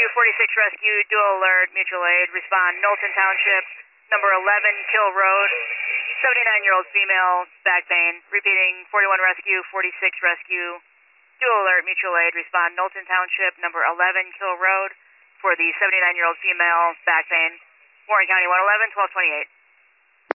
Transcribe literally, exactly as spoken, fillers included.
Rescue, forty-six Rescue, dual alert, mutual aid, respond, Knowlton Township, number eleven, Kill Road, seventy-nine-year-old female, back pain. Repeating, forty-one Rescue, forty-six Rescue, dual alert, mutual aid, respond, Knowlton Township, number eleven, Kill Road, for the seventy-nine-year-old female, back pain. Warren County one eleven, twelve twenty-eight.